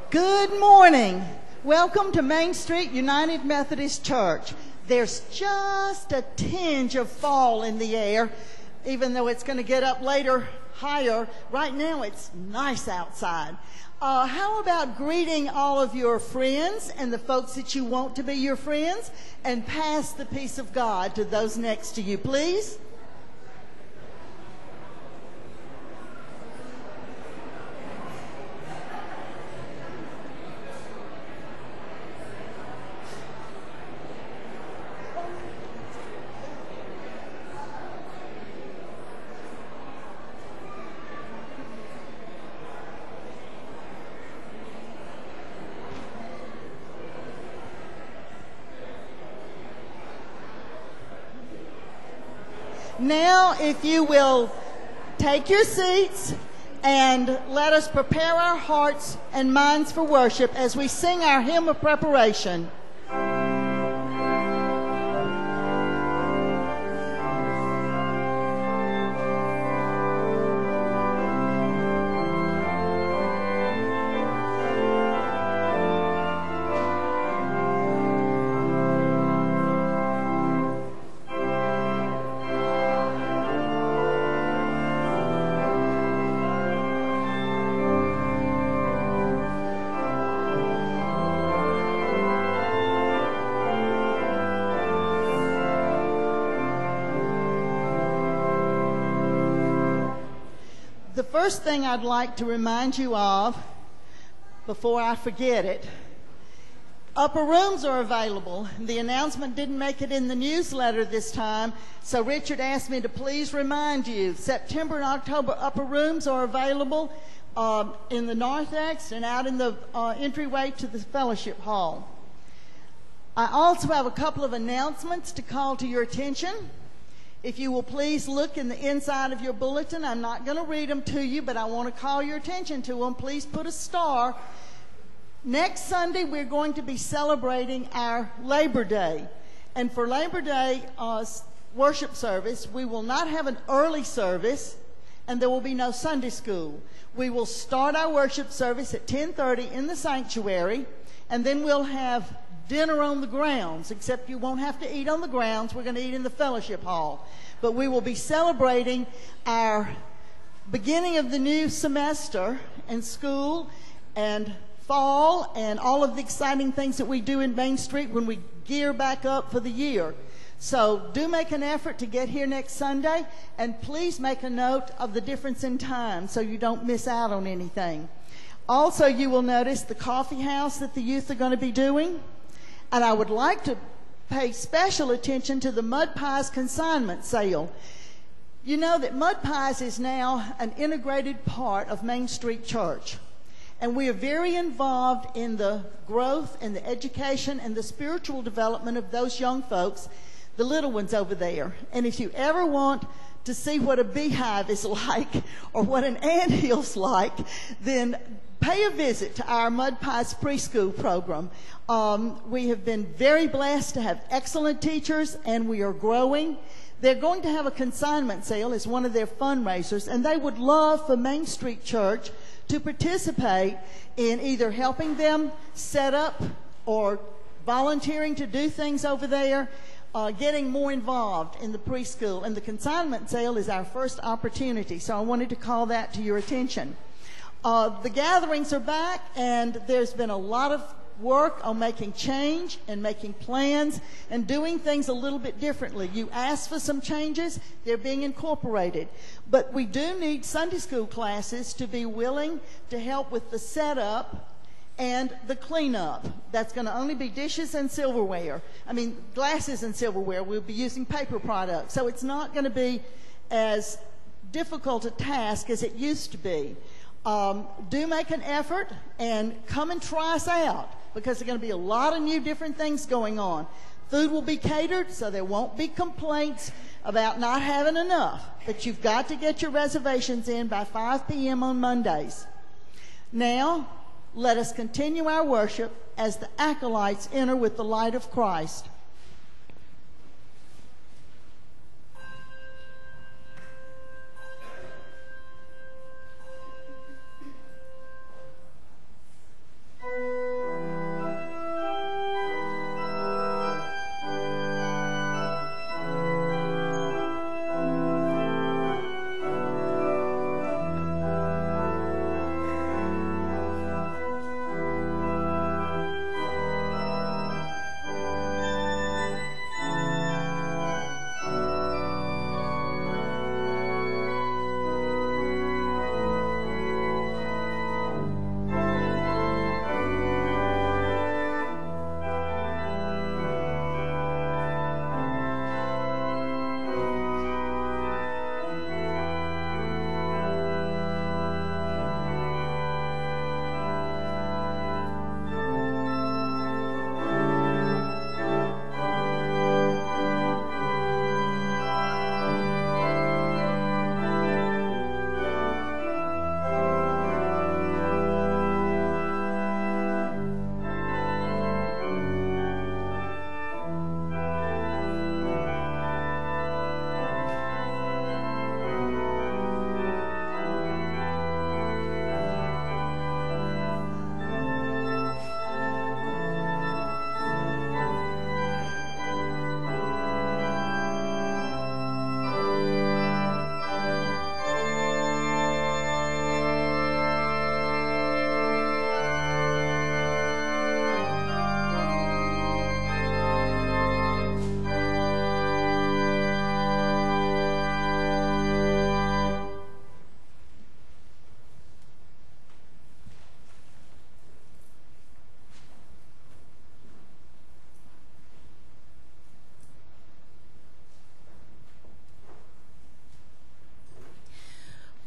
Good morning. Welcome to Main Street United Methodist Church. There's just a tinge of fall in the air, even though it's going to get up later higher. Right now it's nice outside. How about greeting all of your friends and the folks that you want to be your friends, and pass the peace of God to those next to you, please? Now, if you will take your seats and let us prepare our hearts and minds for worship as we sing our hymn of preparation. The first thing I'd like to remind you of, before I forget it, upper rooms are available. The announcement didn't make it in the newsletter this time, so Richard asked me to please remind you. September and October upper rooms are available in the narthex and out in the entryway to the fellowship hall. I also have a couple of announcements to call to your attention. If you will please look in the inside of your bulletin. I'm not going to read them to you, but I want to call your attention to them. Please put a star. Next Sunday, we're going to be celebrating our Labor Day. And for Labor Day worship service, we will not have an early service, and there will be no Sunday school. We will start our worship service at 10:30 in the sanctuary, and then we'll have dinner on the grounds, except you won't have to eat on the grounds. We're going to eat in the fellowship hall. But we will be celebrating our beginning of the new semester in school and fall and all of the exciting things that we do in Main Street when we gear back up for the year. So do make an effort to get here next Sunday, and please make a note of the difference in time so you don't miss out on anything. Also, you will notice the coffee house that the youth are going to be doing. And I would like to pay special attention to the Mud Pies consignment sale. You know that Mud Pies is now an integrated part of Main Street Church. And we are very involved in the growth and the education and the spiritual development of those young folks, the little ones over there. And if you ever want to see what a beehive is like or what an anthill's like, then pay a visit to our Mud Pies preschool program. We have been very blessed to have excellent teachers, and we are growing. They're going to have a consignment sale as one of their fundraisers, and they would love for Main Street Church to participate in either helping them set up or volunteering to do things over there, getting more involved in the preschool. And the consignment sale is our first opportunity, so I wanted to call that to your attention. The gatherings are back, and there's been a lot of work on making change and making plans and doing things a little bit differently. You asked for some changes, they're being incorporated. But we do need Sunday school classes to be willing to help with the setup and the cleanup. That's going to only be dishes and silverware. Glasses and silverware. We'll be using paper products. So it's not going to be as difficult a task as it used to be. Do make an effort and come and try us out, because there are going to be a lot of new different things going on. Food will be catered, so there won't be complaints about not having enough. But you've got to get your reservations in by 5 p.m. on Mondays. Now, let us continue our worship as the acolytes enter with the light of Christ.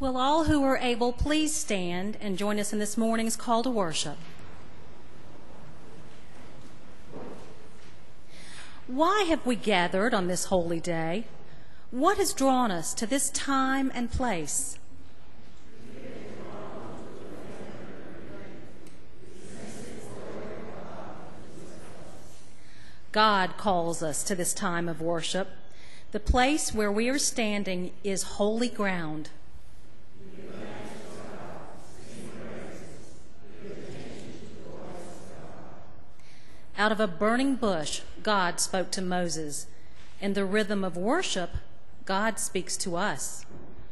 Will all who are able please stand and join us in this morning's call to worship? Why have we gathered on this holy day? What has drawn us to this time and place? God calls us to this time of worship. The place where we are standing is holy ground. Out of a burning bush, God spoke to Moses. In the rhythm of worship, God speaks to us.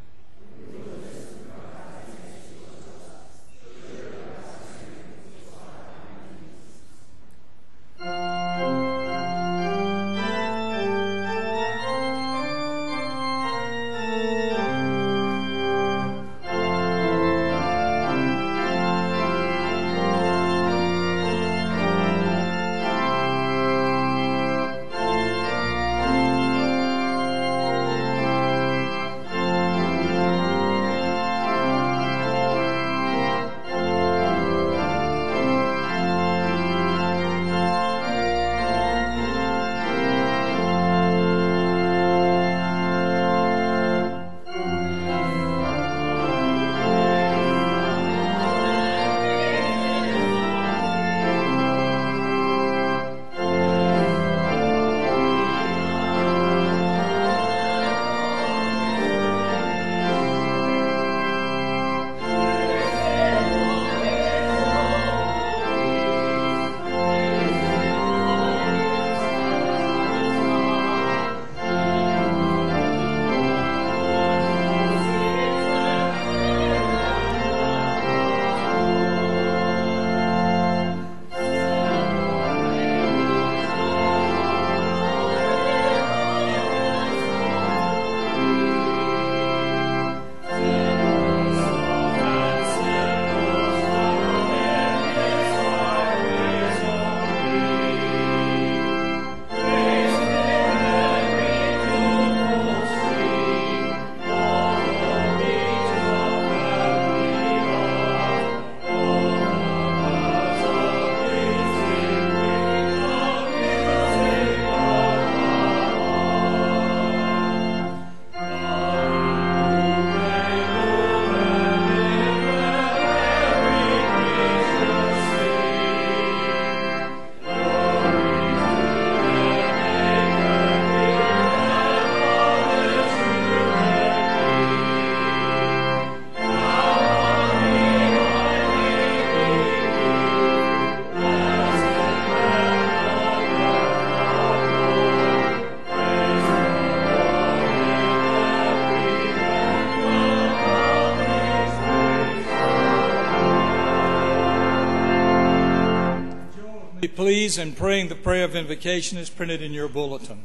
Please, in praying the prayer of invocation is printed in your bulletin.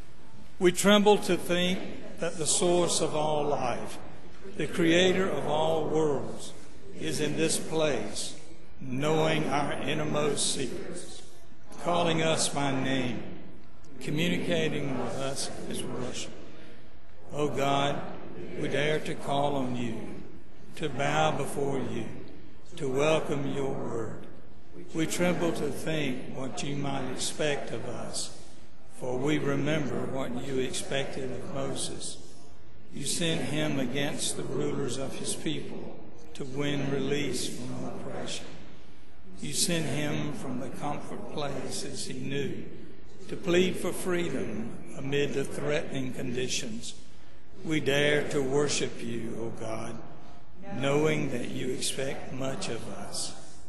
We tremble to think that the source of all life, the creator of all worlds, is in this place, knowing our innermost secrets, calling us by name, communicating with us as worship. O God, we dare to call on you, to bow before you, to welcome your word. We tremble to think what you might expect of us, for we remember what you expected of Moses. You sent him against the rulers of his people to win release from oppression. You sent him from the comfort places he knew to plead for freedom amid the threatening conditions. We dare to worship you, O God, knowing that you expect much of us.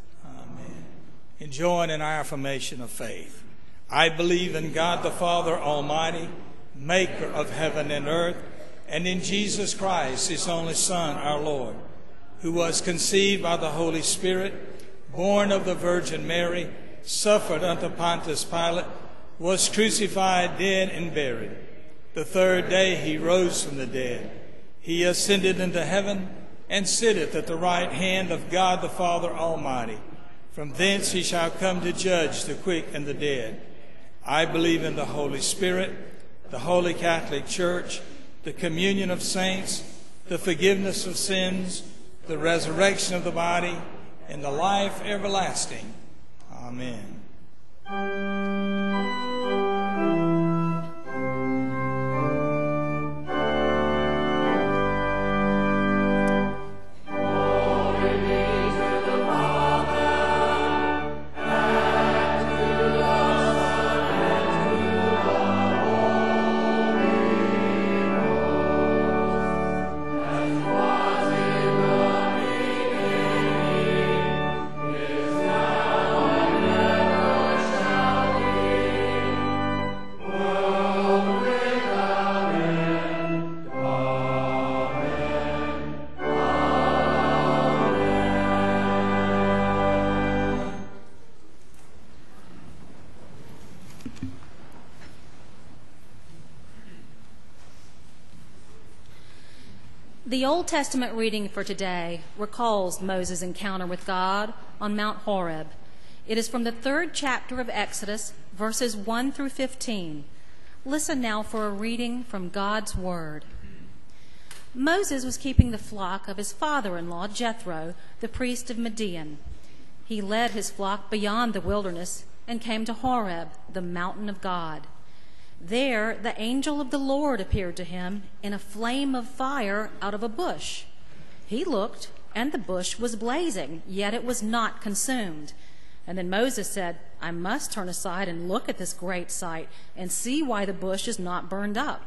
And join in our affirmation of faith. I believe in God the Father Almighty, maker of heaven and earth, and in Jesus Christ, his only Son, our Lord, who was conceived by the Holy Spirit, born of the Virgin Mary, suffered unto Pontius Pilate, was crucified, dead, and buried. The third day he rose from the dead. He ascended into heaven and sitteth at the right hand of God the Father Almighty. From thence he shall come to judge the quick and the dead. I believe in the Holy Spirit, the Holy Catholic Church, the communion of saints, the forgiveness of sins, the resurrection of the body, and the life everlasting. Amen. The Old Testament reading for today recalls Moses' encounter with God on Mount Horeb. It is from the 3rd chapter of Exodus, verses 1 through 15. Listen now for a reading from God's Word. Moses was keeping the flock of his father-in-law, Jethro, the priest of Midian. He led his flock beyond the wilderness and came to Horeb, the mountain of God. There the angel of the Lord appeared to him in a flame of fire out of a bush. He looked, and the bush was blazing, yet it was not consumed. And then Moses said, I must turn aside and look at this great sight and see why the bush is not burned up.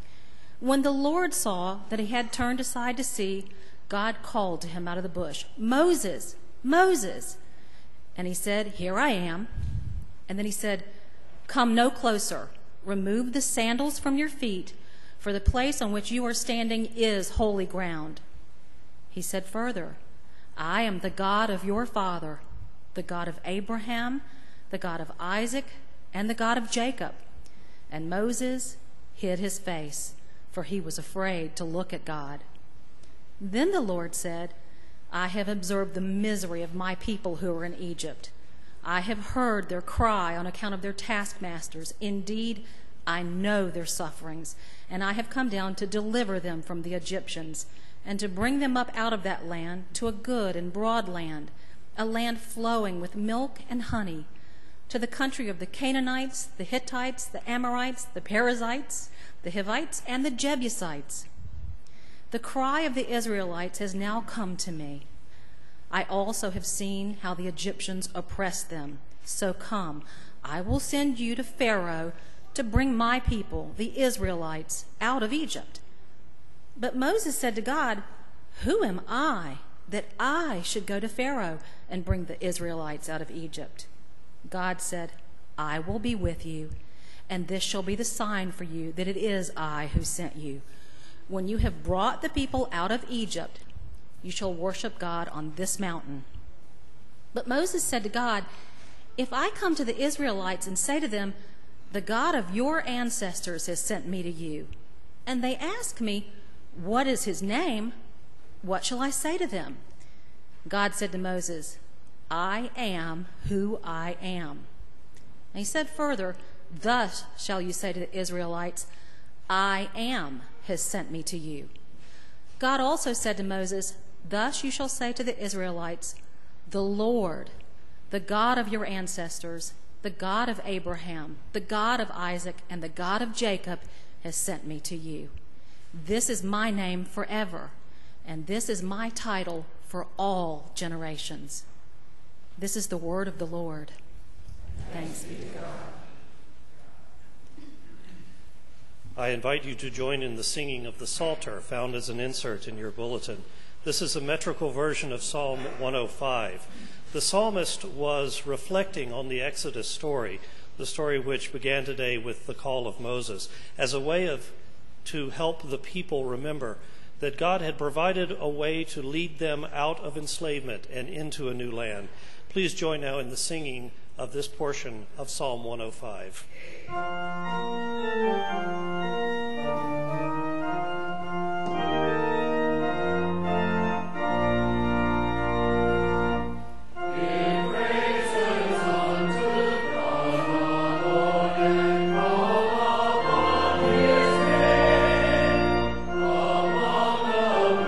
When the Lord saw that he had turned aside to see, God called to him out of the bush, Moses, Moses. And he said, Here I am. And then he said, Come no closer. Remove the sandals from your feet, for the place on which you are standing is holy ground. He said further, I am the God of your father, the God of Abraham, the God of Isaac, and the God of Jacob. And Moses hid his face, for he was afraid to look at God. Then the Lord said, I have observed the misery of my people who are in Egypt. I have heard their cry on account of their taskmasters. Indeed, I know their sufferings, and I have come down to deliver them from the Egyptians and to bring them up out of that land to a good and broad land, a land flowing with milk and honey, to the country of the Canaanites, the Hittites, the Amorites, the Perizzites, the Hivites, and the Jebusites. The cry of the Israelites has now come to me. I also have seen how the Egyptians oppressed them. So come, I will send you to Pharaoh to bring my people, the Israelites, out of Egypt. But Moses said to God, Who am I that I should go to Pharaoh and bring the Israelites out of Egypt? God said, I will be with you, and this shall be the sign for you that it is I who sent you. When you have brought the people out of Egypt, you shall worship God on this mountain. But Moses said to God, If I come to the Israelites and say to them, The God of your ancestors has sent me to you, and they ask me, What is his name? What shall I say to them? God said to Moses, I am who I am. And he said further, Thus shall you say to the Israelites, I am has sent me to you. God also said to Moses, Thus you shall say to the Israelites, The Lord, the God of your ancestors, the God of Abraham, the God of Isaac, and the God of Jacob has sent me to you. This is my name forever, and this is my title for all generations. This is the word of the Lord. Thanks be to God. I invite you to join in the singing of the Psalter found as an insert in your bulletin. This is a metrical version of Psalm 105. The psalmist was reflecting on the Exodus story, the story which began today with the call of Moses, as a way to help the people remember that God had provided a way to lead them out of enslavement and into a new land. Please join now in the singing of this portion of Psalm 105. Among the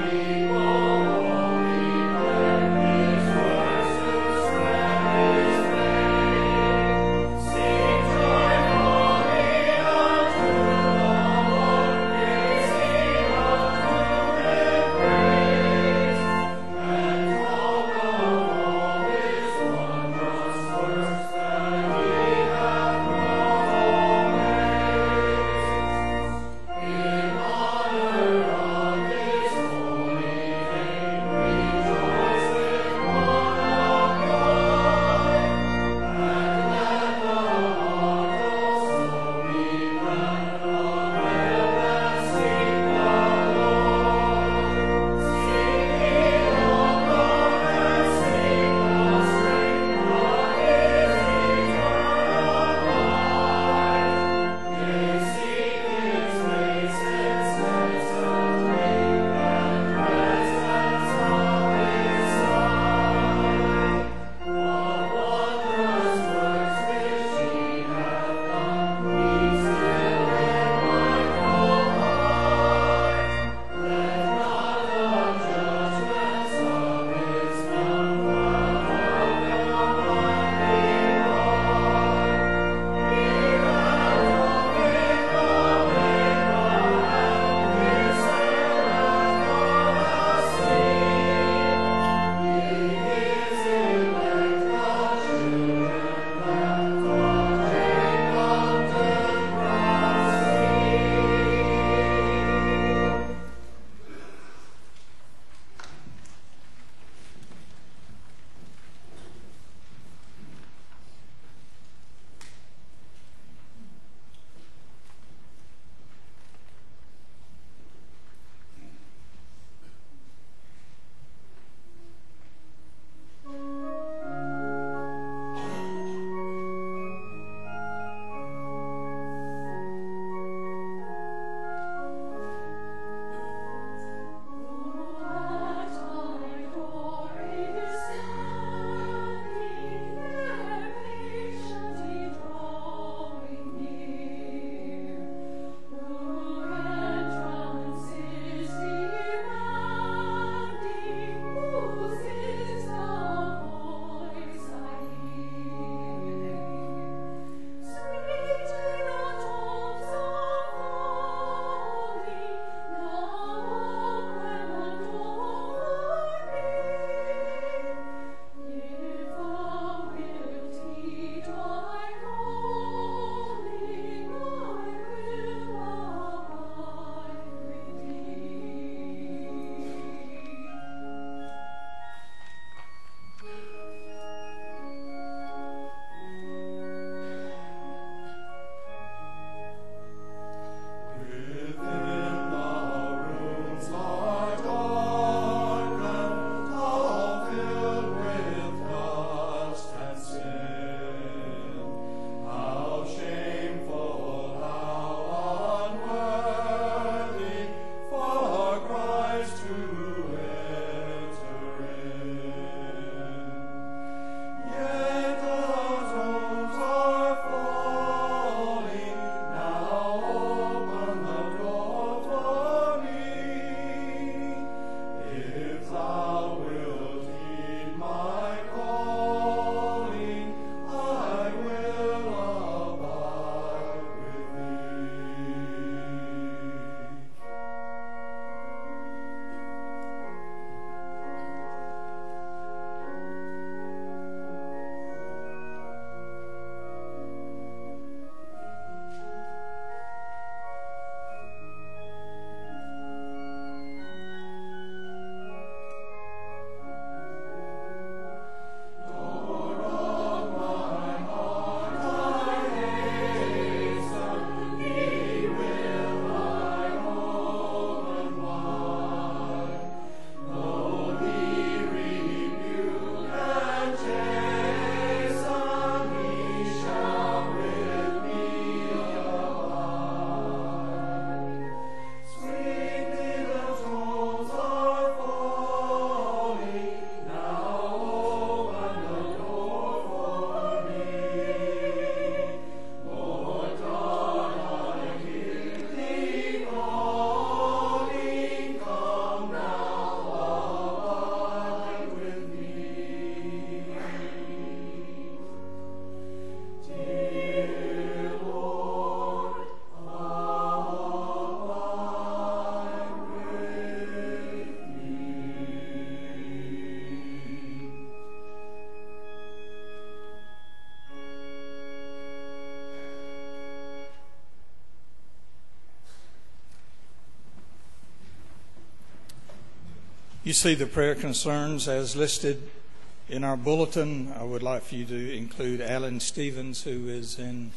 You see the prayer concerns as listed in our bulletin. I would like for you to include Alan Stevens, who is in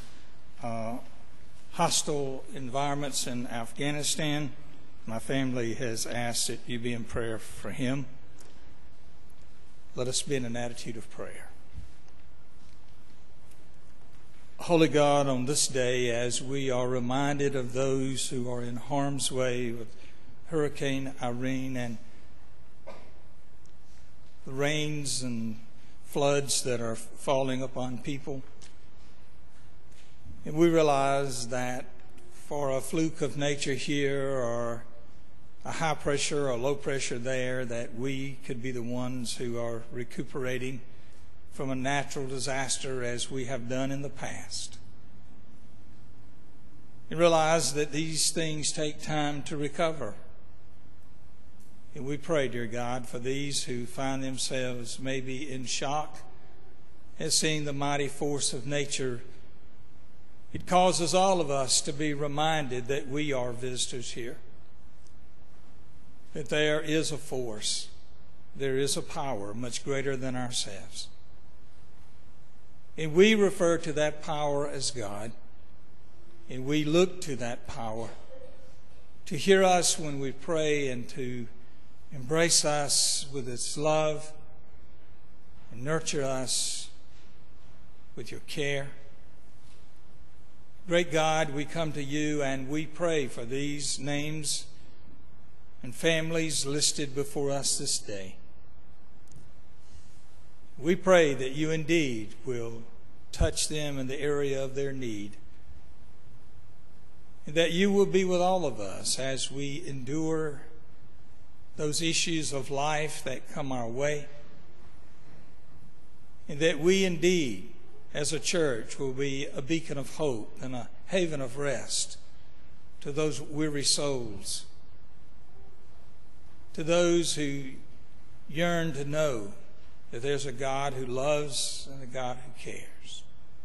hostile environments in Afghanistan. My family has asked that you be in prayer for him. Let us be in an attitude of prayer. Holy God, on this day, as we are reminded of those who are in harm's way with Hurricane Irene and the rains and floods that are falling upon people, and we realize that for a fluke of nature here or a high pressure or low pressure there, that we could be the ones who are recuperating from a natural disaster as we have done in the past. And realize that these things take time to recover. And we pray, dear God, for these who find themselves maybe in shock at seeing the mighty force of nature. It causes all of us to be reminded that we are visitors here, that there is a force, there is a power much greater than ourselves. And we refer to that power as God, and we look to that power to hear us when we pray and to embrace us with its love and nurture us with your care. Great God, we come to you and we pray for these names and families listed before us this day. We pray that you indeed will touch them in the area of their need, and that you will be with all of us as we endure those issues of life that come our way, and that we indeed, as a church, will be a beacon of hope and a haven of rest to those weary souls, to those who yearn to know that there's a God who loves and a God who cares.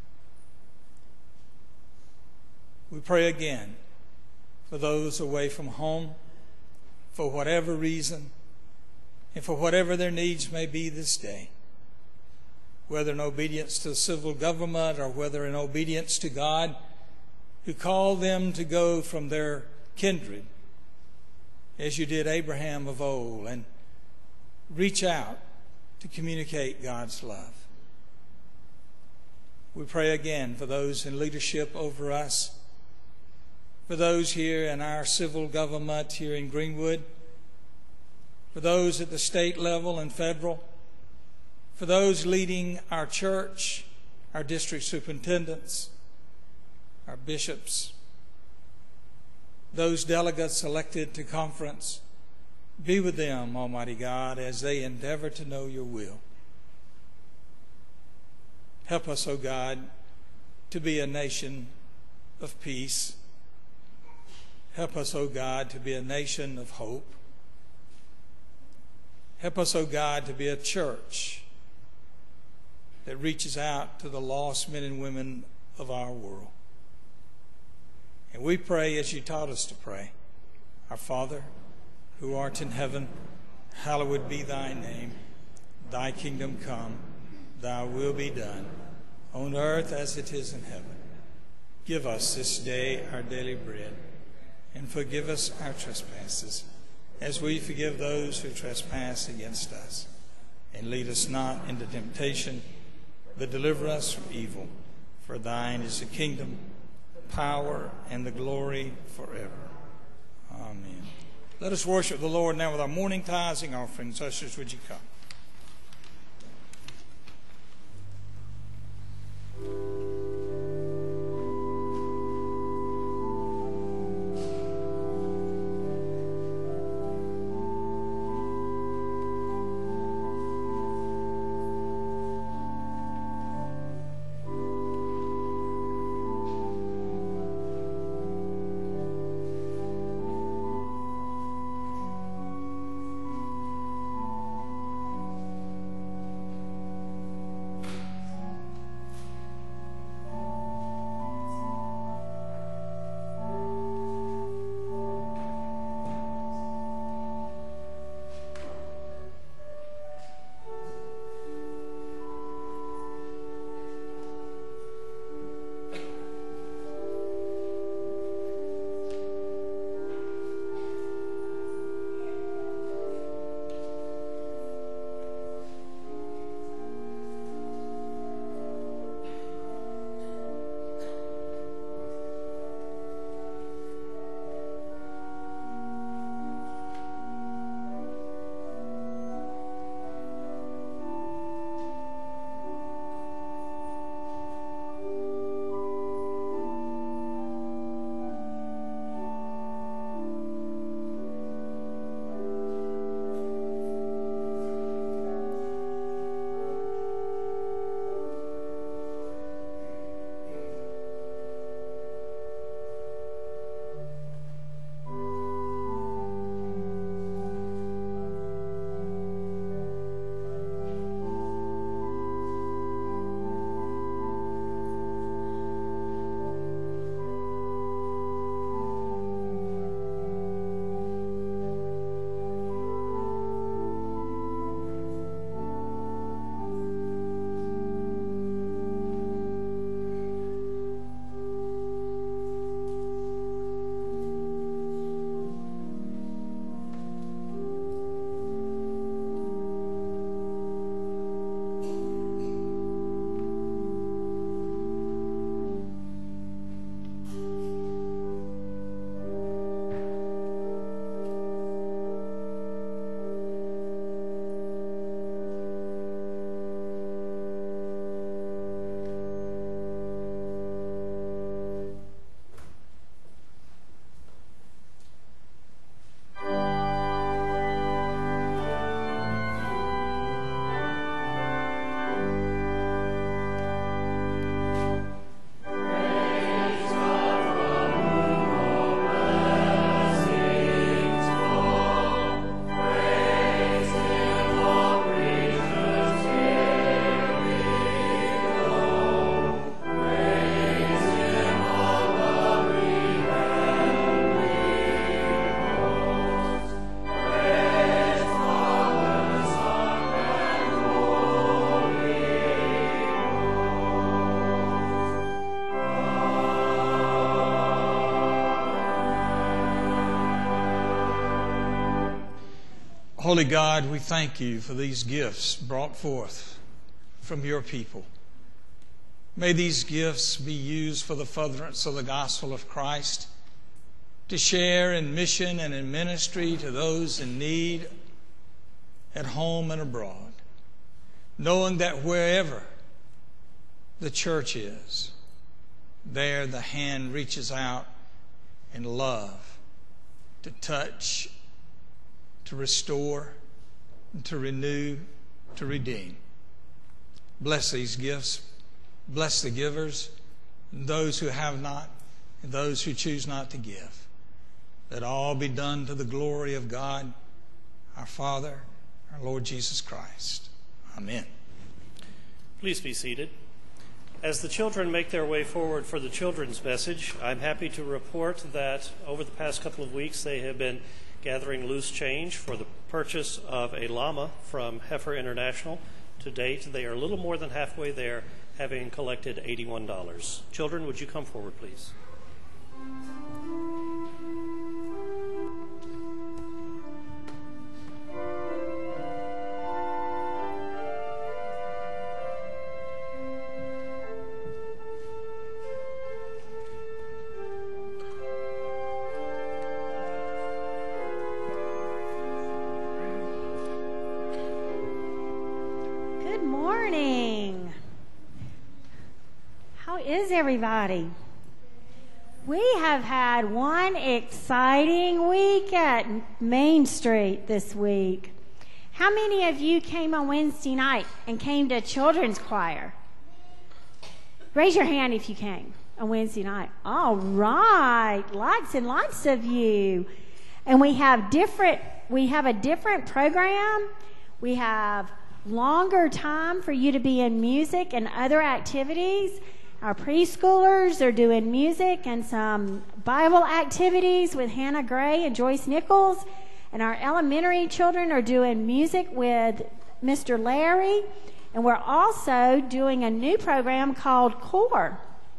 We pray again for those away from home, for whatever reason, and for whatever their needs may be this day, whether in obedience to the civil government or whether in obedience to God, who called them to go from their kindred, as you did Abraham of old, and reach out to communicate God's love. We pray again for those in leadership over us, for those here in our civil government here in Greenwood, for those at the state level and federal, for those leading our church, our district superintendents, our bishops, those delegates elected to conference. Be with them, Almighty God, as they endeavor to know your will. Help us, O God, to be a nation of peace. Help us, O God, to be a nation of hope. Help us, O God, to be a church that reaches out to the lost men and women of our world. And we pray as you taught us to pray. Our Father, who art in heaven, hallowed be thy name. Thy kingdom come, thy will be done, on earth as it is in heaven. Give us this day our daily bread, and forgive us our trespasses, as we forgive those who trespass against us. And lead us not into temptation, but deliver us from evil. For thine is the kingdom, the power, and the glory forever. Amen. Let us worship the Lord now with our morning tithing offerings. Ushers, would you come? Holy God, we thank you for these gifts brought forth from your people. May these gifts be used for the furtherance of the gospel of Christ, to share in mission and in ministry to those in need at home and abroad, knowing that wherever the church is, there the hand reaches out in love to touch, to restore, to renew, to redeem. Bless these gifts. Bless the givers, and those who have not, and those who choose not to give. Let all be done to the glory of God, our Father, our Lord Jesus Christ. Amen. Please be seated. As the children make their way forward for the children's message, I'm happy to report that over the past couple of weeks they have been gathering loose change for the purchase of a llama from Heifer International. To date, they are a little more than halfway there, having collected $81. Children, would you come forward, please? Good morning. How is everybody? We have had one exciting week at Main Street this week. How many of you came on Wednesday night and came to children's choir? Raise your hand if you came on Wednesday night. All right, lots and lots of you. And we have a different program. We have longer time for you to be in music and other activities. Our preschoolers are doing music and some Bible activities with Hannah Gray and Joyce Nichols. And our elementary children are doing music with Mr. Larry. And we're also doing a new program called CORE.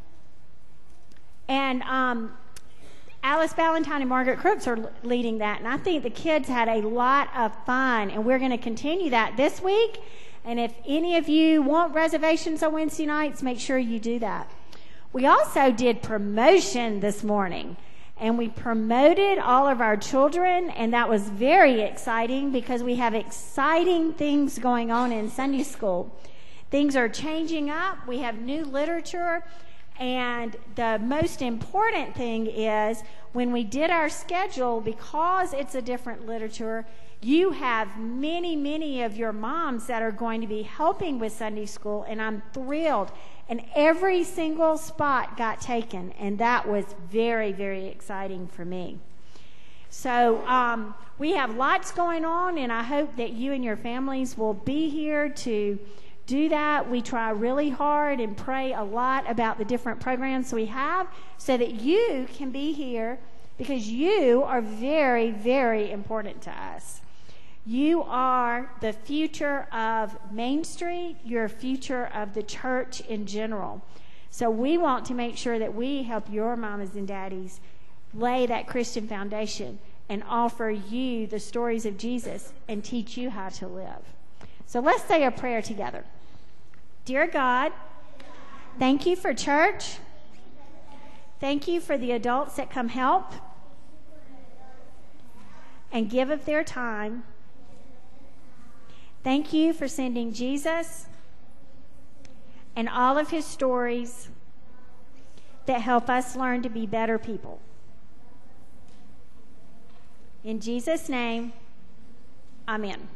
And Alice Ballantyne and Margaret Crooks are leading that. And I think the kids had a lot of fun. And we're going to continue that this week. And if any of you want reservations on Wednesday nights, make sure you do that. We also did promotion this morning. And we promoted all of our children. And that was very exciting because we have exciting things going on in Sunday school. Things are changing up. We have new literature. And the most important thing is when we did our schedule, because it's a different literature, you have many of your moms that are going to be helping with Sunday school, and I'm thrilled. And every single spot got taken, and that was very exciting for me. So we have lots going on, and I hope that you and your families will be here to do that. We try really hard and pray a lot about the different programs we have so that you can be here because you are very important to us. You are the future of Main Street, your future of the church in general. So we want to make sure that we help your mamas and daddies lay that Christian foundation and offer you the stories of Jesus and teach you how to live. So let's say a prayer together. Dear God, thank you for church. Thank you for the adults that come help and give of their time. Thank you for sending Jesus and all of his stories that help us learn to be better people. In Jesus' name, amen.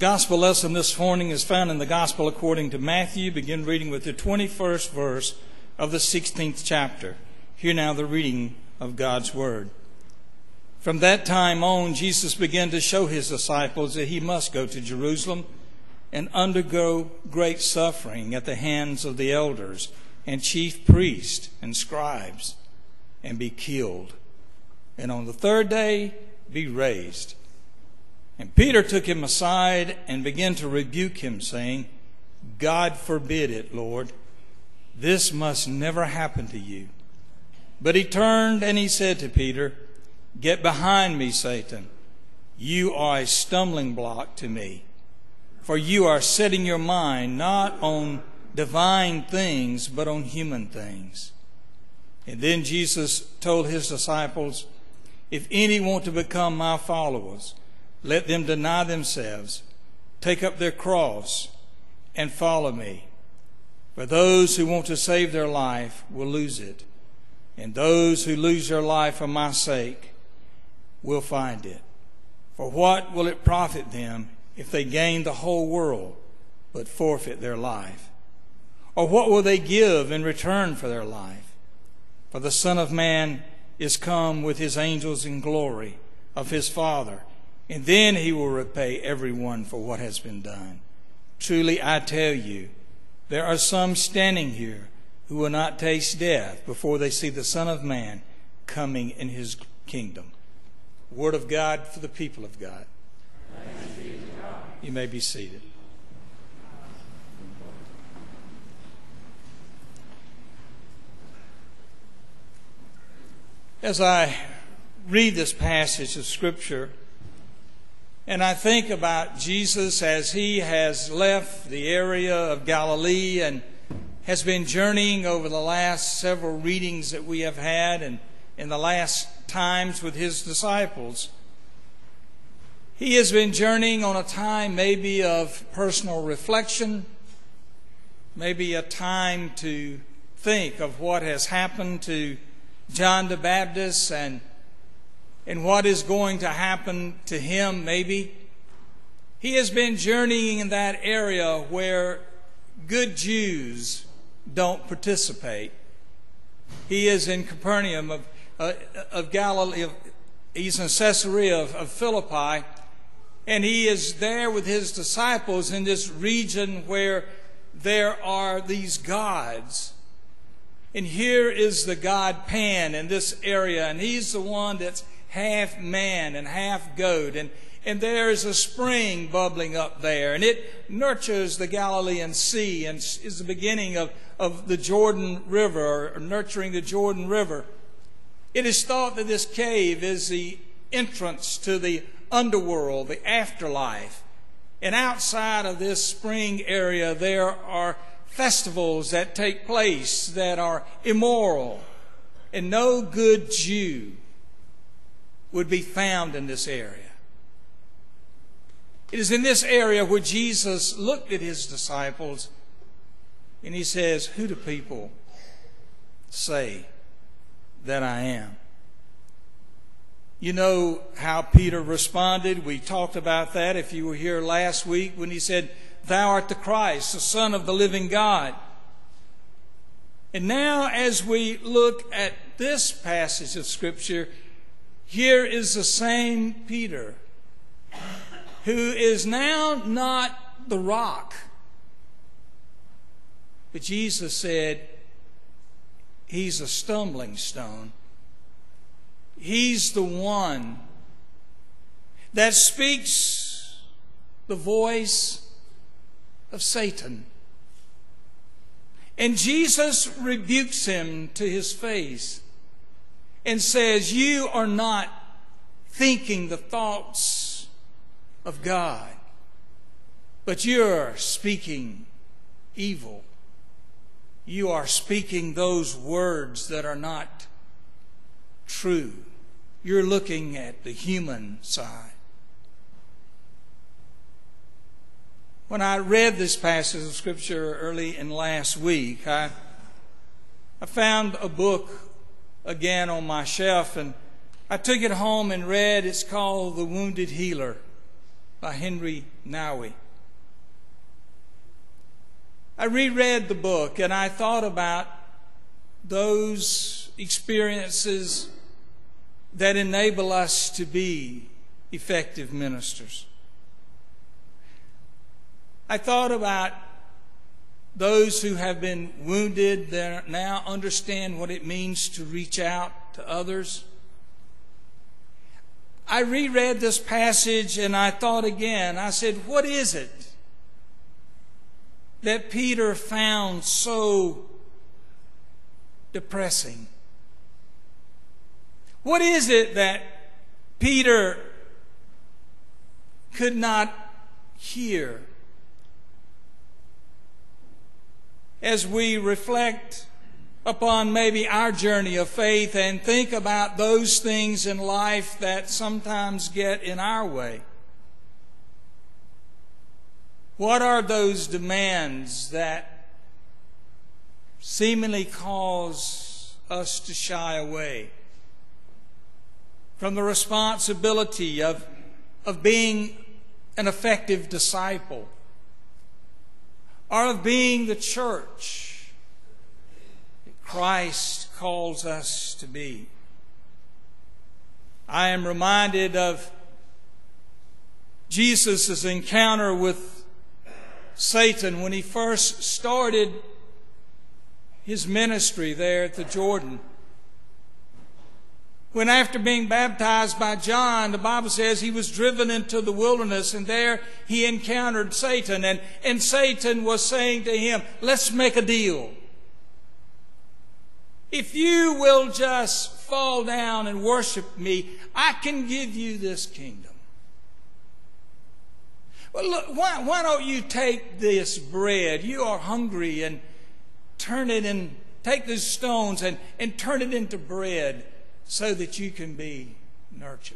gospel lesson this morning is found in the gospel according to Matthew. Begin reading with the 21st verse of the 16th chapter. Hear now the reading of God's word. From that time on, Jesus began to show his disciples that he must go to Jerusalem and undergo great suffering at the hands of the elders and chief priests and scribes, and be killed, and on the third day be raised. And Peter took him aside and began to rebuke him, saying, God forbid it, Lord. This must never happen to you. But he turned and he said to Peter, Get behind me, Satan. You are a stumbling block to me, for you are setting your mind not on divine things, but on human things. And then Jesus told his disciples, If any want to become my followers, let them deny themselves, take up their cross, and follow me. For those who want to save their life will lose it, and those who lose their life for my sake will find it. For what will it profit them if they gain the whole world but forfeit their life? Or what will they give in return for their life? For the Son of Man is come with his angels in glory of his Father, and then he will repay everyone for what has been done. Truly I tell you, there are some standing here who will not taste death before they see the Son of Man coming in his kingdom. Word of God for the people of God. Thanks be to God. You may be seated. As I read this passage of Scripture, and I think about Jesus as he has left the area of Galilee and has been journeying over the last several readings that we have had and in the last times with his disciples. He has been journeying on a time maybe of personal reflection, maybe a time to think of what has happened to John the Baptist and what is going to happen to him maybe. He has been journeying in that area where good Jews don't participate. He is in Capernaum of Galilee. He's in Caesarea of Philippi, and he is there with his disciples in this region where there are these gods. And here is the god Pan in this area, and he's the one that's half man and half goat. And there is a spring bubbling up there, and it nurtures the Galilean Sea and is the beginning of the Jordan River, or nurturing the Jordan River. It is thought that this cave is the entrance to the underworld, the afterlife. And outside of this spring area, there are festivals that take place that are immoral, and no good Jew would be found in this area. It is in this area where Jesus looked at his disciples and he says, Who do people say that I am? You know how Peter responded. We talked about that if you were here last week when he said, Thou art the Christ, the Son of the living God. And now as we look at this passage of Scripture, here is the same Peter who is now not the rock. But Jesus said he's a stumbling stone. He's the one that speaks the voice of Satan. And Jesus rebukes him to his face and says, You are not thinking the thoughts of God, but you're speaking evil. You are speaking those words that are not true. You're looking at the human side. When I read this passage of Scripture early in last week, I found a book again on my shelf, and I took it home and read. It's called The Wounded Healer. by Henry Nouwen. I reread the book and I thought about those experiences that enable us to be effective ministers. I thought about those who have been wounded that now understand what it means to reach out to others. I reread this passage and I thought again, I said, what is it that Peter found so depressing? What is it that Peter could not hear? As we reflect upon maybe our journey of faith and think about those things in life that sometimes get in our way, what are those demands that seemingly cause us to shy away from the responsibility of being an effective disciple, or of being the church that Christ calls us to be? I am reminded of Jesus' encounter with Satan when he first started his ministry there at the Jordan. When after being baptized by John, the Bible says he was driven into the wilderness, and there he encountered Satan. And Satan was saying to him, let's make a deal. If you will just fall down and worship me, I can give you this kingdom. Well, look, why don't you take this bread? You are hungry, and turn it and take these stones and turn it into bread, so that you can be nurtured.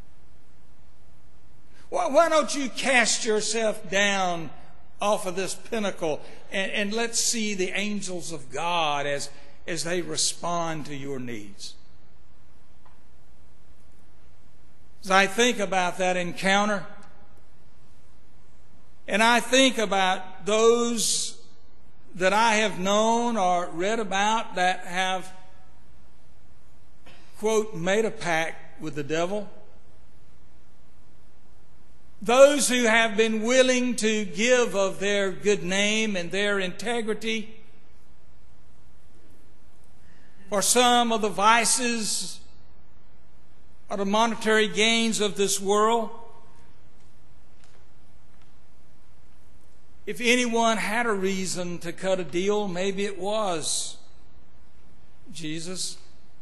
Why don't you cast yourself down off of this pinnacle and let's see the angels of God as they respond to your needs? As I think about that encounter, and I think about those that I have known or read about that have, quote, made a pact with the devil. Those who have been willing to give of their good name and their integrity for some of the vices or the monetary gains of this world. If anyone had a reason to cut a deal, maybe it was Jesus.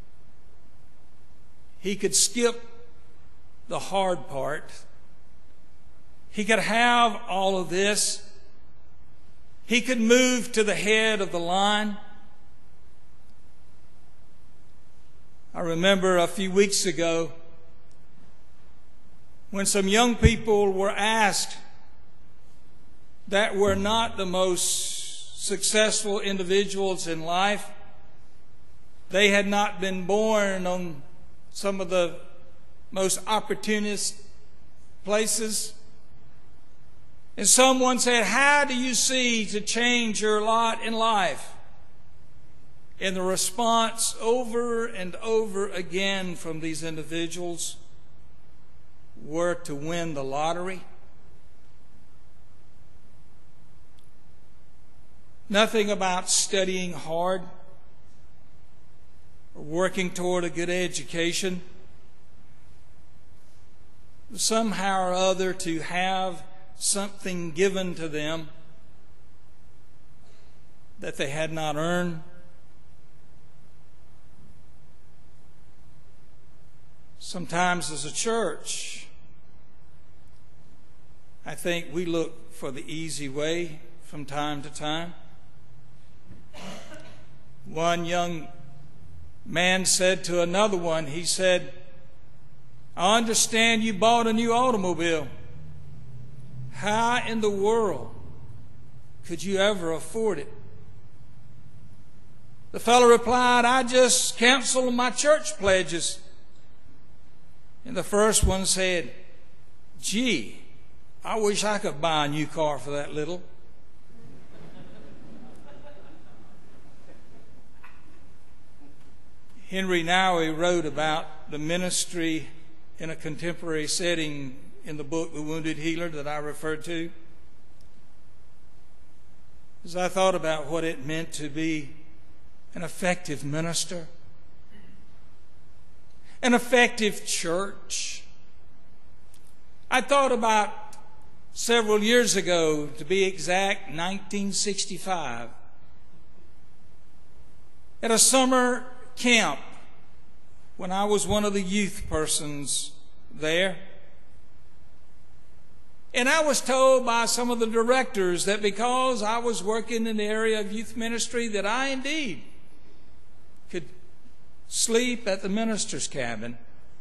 He could skip the hard part. He could have all of this. He could move to the head of the line. I remember a few weeks ago when some young people were asked that were not the most successful individuals in life. They had not been born on some of the most opportunist places. And someone said, how do you see to change your lot in life? And the response over and over again from these individuals were to win the lottery. Nothing about studying hard or working toward a good education. Somehow or other to have something given to them that they had not earned. Sometimes as a church, I think we look for the easy way from time to time. One young man said to another one, he said, I understand you bought a new automobile. How in the world could you ever afford it? The fellow replied, I just canceled my church pledges. And the first one said, gee, I wish I could buy a new car for that little. Henry Nouwen wrote about the ministry in a contemporary setting in the book, The Wounded Healer, that I referred to. As I thought about what it meant to be an effective minister, an effective church, I thought about several years ago, to be exact, 1965, at a summer camp when I was one of the youth persons there. And I was told by some of the directors that because I was working in the area of youth ministry, that I indeed could sleep at the minister's cabin.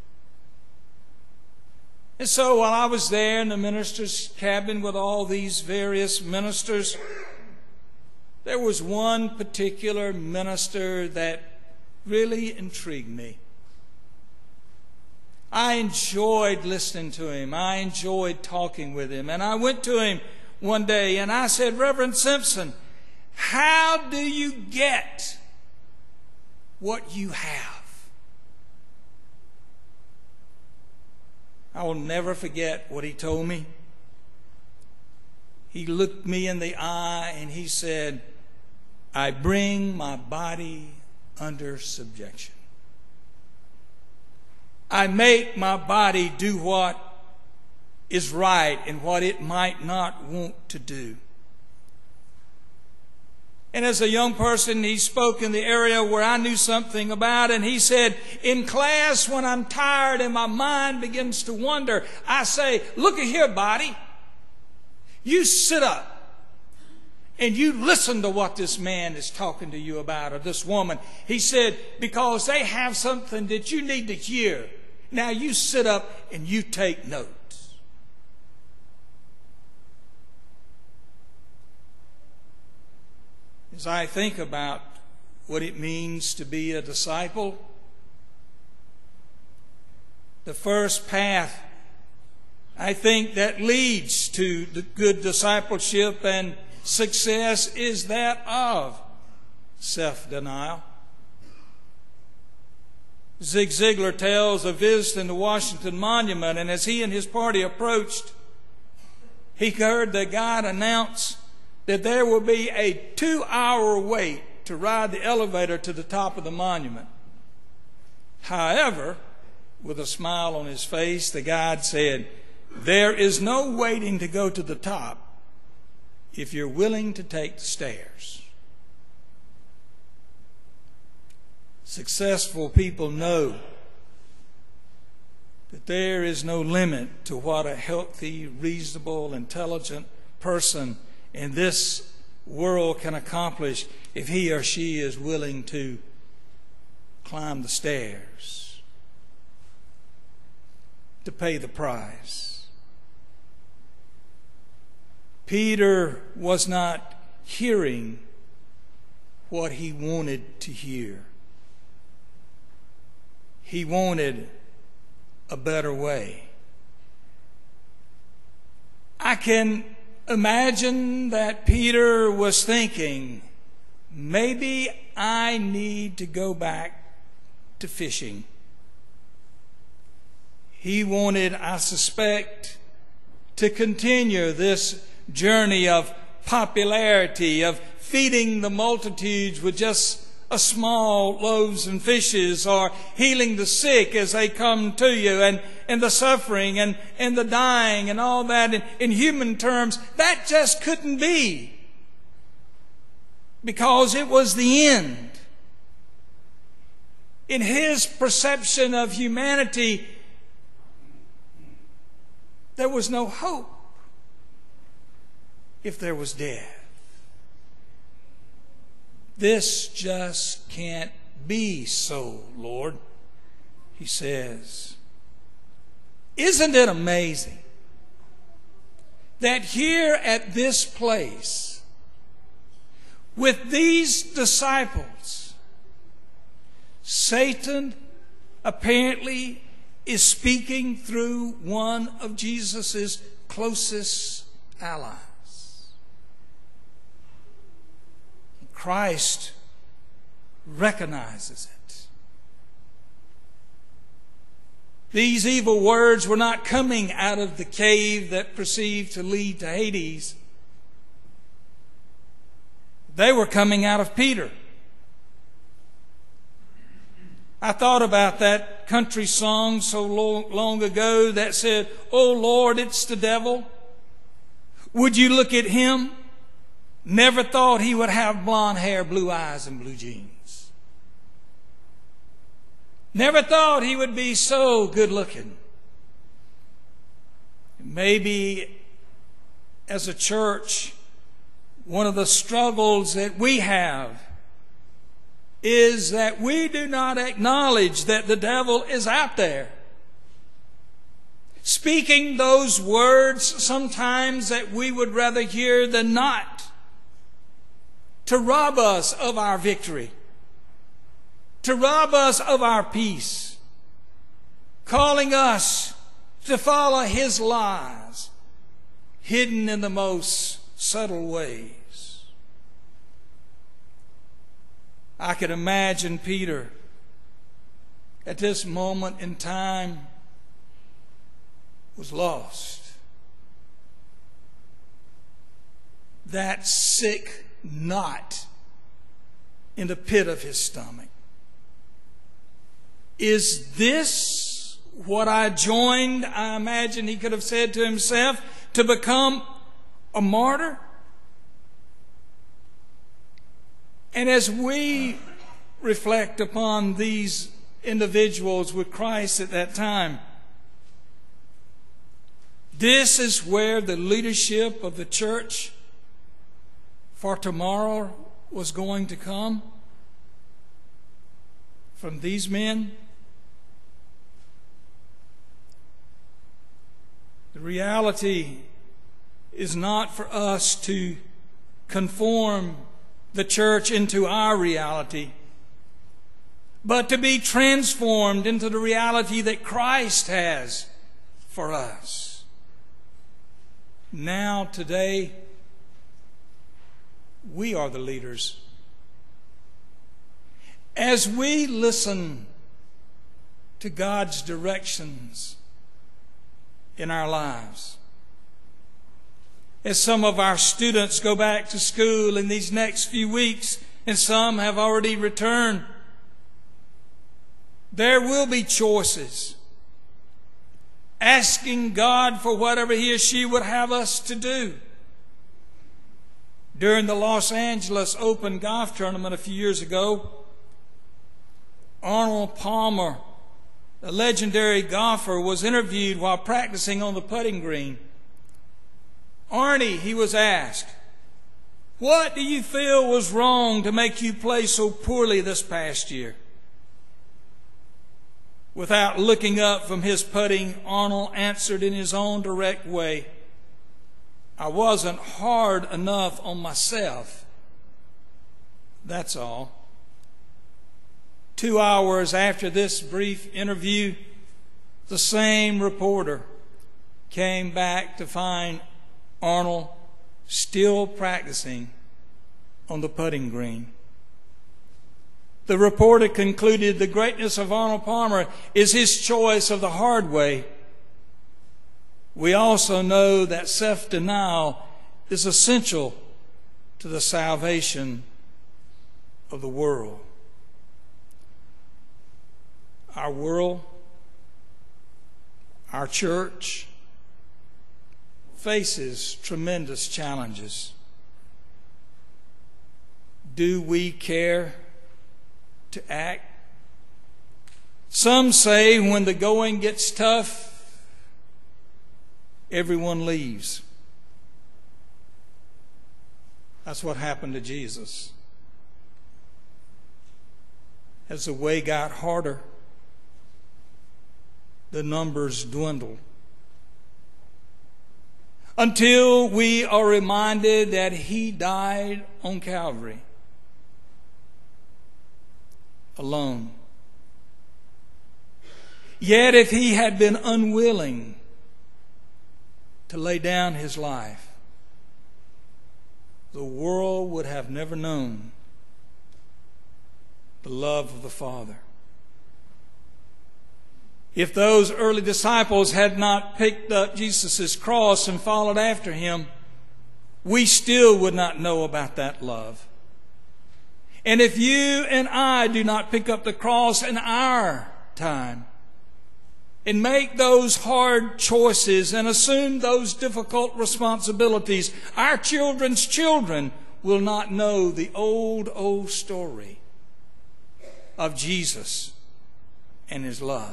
And so while I was there in the minister's cabin with all these various ministers, there was one particular minister that really intrigued me. I enjoyed listening to him. I enjoyed talking with him. And I went to him one day and I said, Reverend Simpson, how do you get what you have? I will never forget what he told me. He looked me in the eye and he said, I bring my body under subjection. I make my body do what is right and what it might not want to do. And as a young person, he spoke in the area where I knew something about, and he said, in class, when I'm tired and my mind begins to wander, I say, look at here, body. You sit up and you listen to what this man is talking to you about, or this woman. He said, because they have something that you need to hear. Now you sit up and you take notes. As I think about what it means to be a disciple, the first path, I think, that leads to the good discipleship and success is that of self-denial. Zig Ziglar tells of visiting the Washington Monument, and as he and his party approached, he heard the guide announce that there will be a 2-hour wait to ride the elevator to the top of the monument. However, with a smile on his face, the guide said, there is no waiting to go to the top if you're willing to take the stairs. Successful people know that there is no limit to what a healthy, reasonable, intelligent person in this world can accomplish if he or she is willing to climb the stairs, to pay the price. Peter was not hearing what he wanted to hear. He wanted a better way. I can imagine that Peter was thinking, maybe I need to go back to fishing. He wanted, I suspect, to continue this journey of popularity, of feeding the multitudes with just a small loaves and fishes, or healing the sick as they come to you, and the suffering and the dying and all that. In human terms, that just couldn't be, because it was the end. In his perception of humanity, there was no hope if there was death. This just can't be so, Lord, he says. Isn't it amazing that here at this place, with these disciples, Satan apparently is speaking through one of Jesus' closest allies. Christ recognizes it. These evil words were not coming out of the cave that perceived to lead to Hades. They were coming out of Peter. I thought about that country song so long ago that said, "Oh Lord, it's the devil. Would you look at him? Never thought he would have blonde hair, blue eyes, and blue jeans. Never thought he would be so good looking." Maybe as a church, one of the struggles that we have is that we do not acknowledge that the devil is out there, speaking those words sometimes that we would rather hear than not, to rob us of our victory, to rob us of our peace, calling us to follow his lies, hidden in the most subtle ways. I could imagine Peter at this moment in time was lost. That sick knot in the pit of his stomach. Is this what I joined? I imagine he could have said to himself, to become a martyr? And as we reflect upon these individuals with Christ at that time, this is where the leadership of the church for tomorrow was going to come, from these men. The reality is not for us to conform the church into our reality, but to be transformed into the reality that Christ has for us. Now, today, we are the leaders. As we listen to God's directions in our lives, as some of our students go back to school in these next few weeks, and some have already returned, there will be choices, asking God for whatever He or she would have us to do. During the Los Angeles Open golf tournament a few years ago, Arnold Palmer, a legendary golfer, was interviewed while practicing on the putting green. "Arnie," he was asked, "what do you feel was wrong to make you play so poorly this past year?" Without looking up from his putting, Arnold answered in his own direct way, "I wasn't hard enough on myself. That's all." 2 hours after this brief interview, the same reporter came back to find Arnold still practicing on the putting green. The reporter concluded the greatness of Arnold Palmer is his choice of the hard way. We also know that self-denial is essential to the salvation of the world. Our world, our church, faces tremendous challenges. Do we care to act? Some say when the going gets tough, everyone leaves. That's what happened to Jesus. As the way got harder, the numbers dwindled, until we are reminded that He died on Calvary alone. Yet if He had been unwilling to lay down his life, the world would have never known the love of the Father. If those early disciples had not picked up Jesus' cross and followed after him, we still would not know about that love. And if you and I do not pick up the cross in our time and make those hard choices and assume those difficult responsibilities, our children's children will not know the old story of Jesus and his love.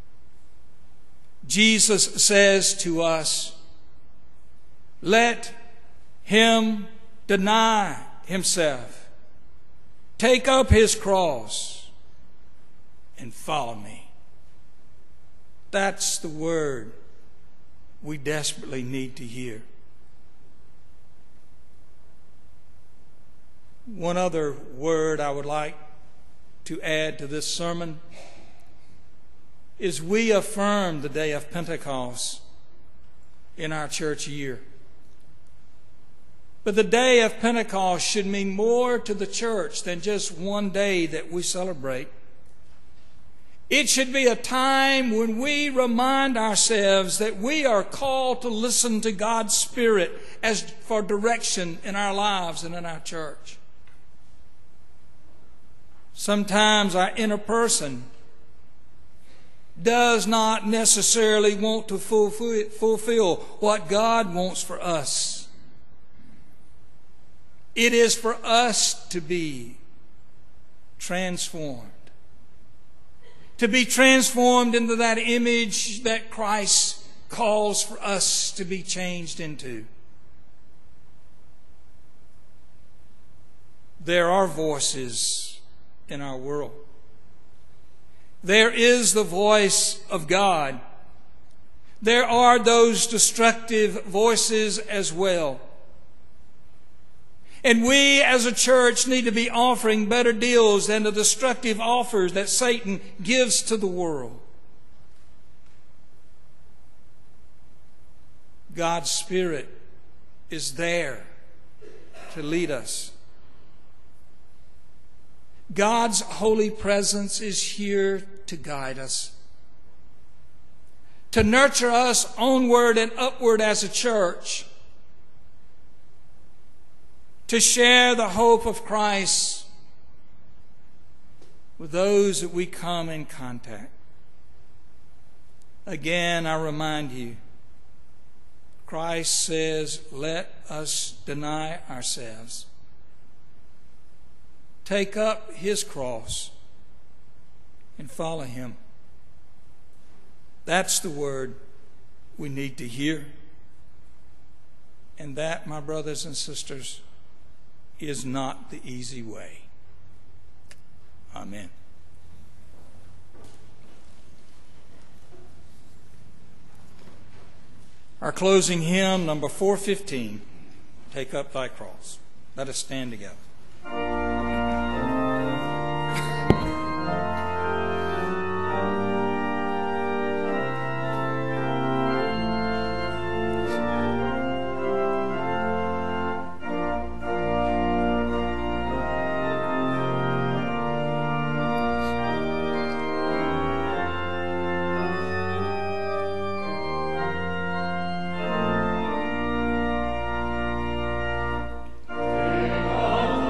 Jesus says to us, let him deny himself, take up his cross, and follow me. That's the word we desperately need to hear. One other word I would like to add to this sermon is we affirm the day of Pentecost in our church year. But the day of Pentecost should mean more to the church than just one day that we celebrate. It should be a time when we remind ourselves that we are called to listen to God's Spirit as for direction in our lives and in our church. Sometimes our inner person does not necessarily want to fulfill what God wants for us. It is for us to be transformed. To be transformed into that image that Christ calls for us to be changed into. There are voices in our world. There is the voice of God. There are those destructive voices as well. And we as a church need to be offering better deals than the destructive offers that Satan gives to the world. God's Spirit is there to lead us. God's holy presence is here to guide us, to nurture us onward and upward as a church, to share the hope of Christ with those that we come in contact. Again, I remind you, Christ says, let us deny ourselves. Take up his cross and follow him. That's the word we need to hear. And that, my brothers and sisters, is not the easy way. Amen. Our closing hymn, number 415, Take Up Thy Cross. Let us stand together. Take up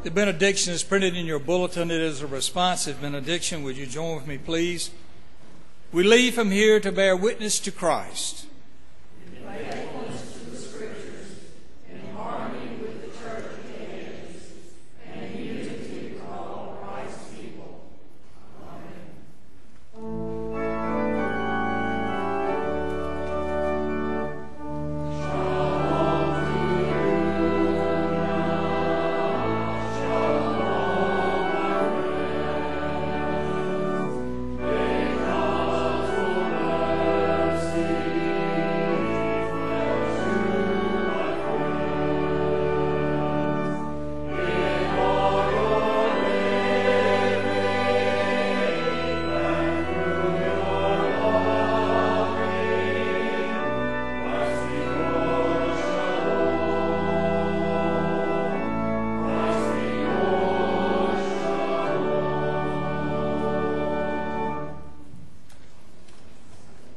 The benediction is printed in your bulletin. It is a responsive benediction. Would you join with me, please? We leave from here to bear witness to Christ.